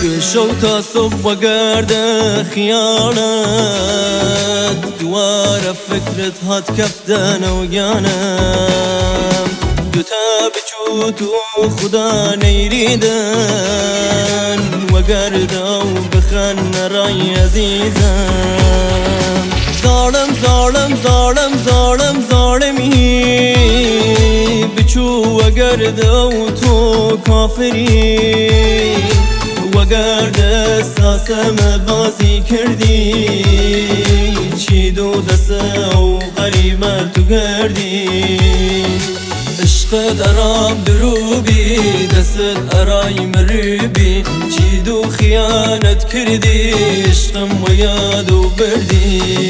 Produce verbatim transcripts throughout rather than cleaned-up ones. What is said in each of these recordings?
شو تا صبح وقارده خيانت دوار فكرة هات كفدانا وقانم دوتا بچوت و خدا نيريدن وقارده وبخن راي عزيزم ظالم ظالم ظالم ظالم ظالمي بچو وقارده وتو كافري وقارده ساسم بازی کردی چی دو دسته و غریبه تو کردی عشق درام دروبی دست ارای مروبی چی دو خیانت کردی عشقم و یادو بردی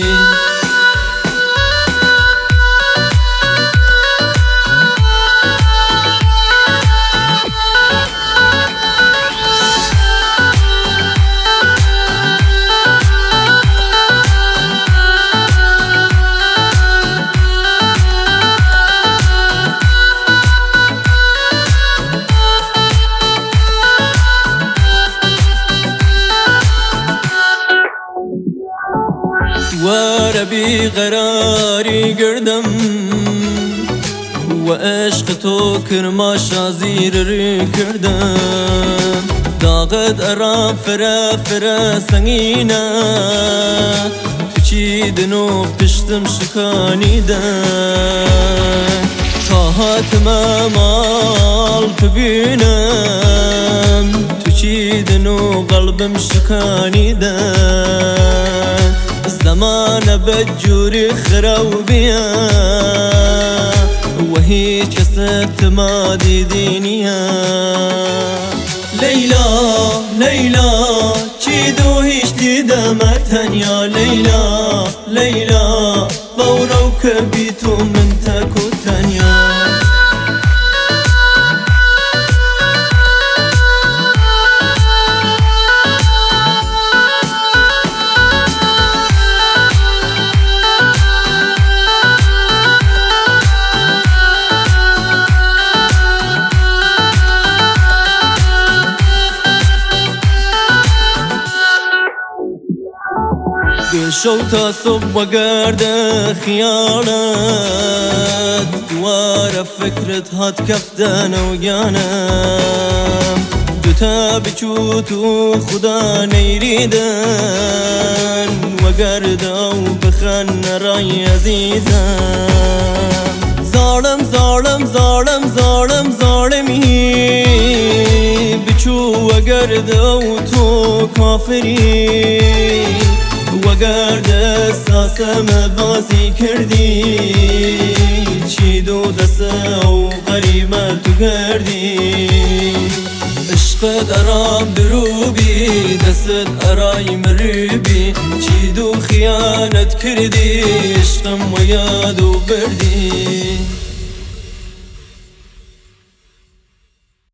وارا بقراري قردم وعشق تو كرما شازير ركردم داغد ارام فرا فرا سنگينا تشيدنو بشتم شكاني دن طاهات ما مال تبينم تشيدنو قلبم شكاني دن زمان بجوري خروبيا وهي كست ما دي دينيا ليلى ليلى چيدو هيش دي دمتن يا ليلى ليلى بورو كبيتو من تكو تنيا شو تا صبح وقارده خيانت دوار فكرة هات كفدانا وقانم دوتا بچوت و خدا نيريدن وقارده وبخن راي عزيزم ظالم ظالم ظالم ظالم ظالمي بچو وقارده وتو كافري وقارده ساسم بازی کردی چی دو دسته و غریبه تو کردی عشق درام دروبی دست ارای مروبی چی دو خیانت کردی عشقم و یادو بردی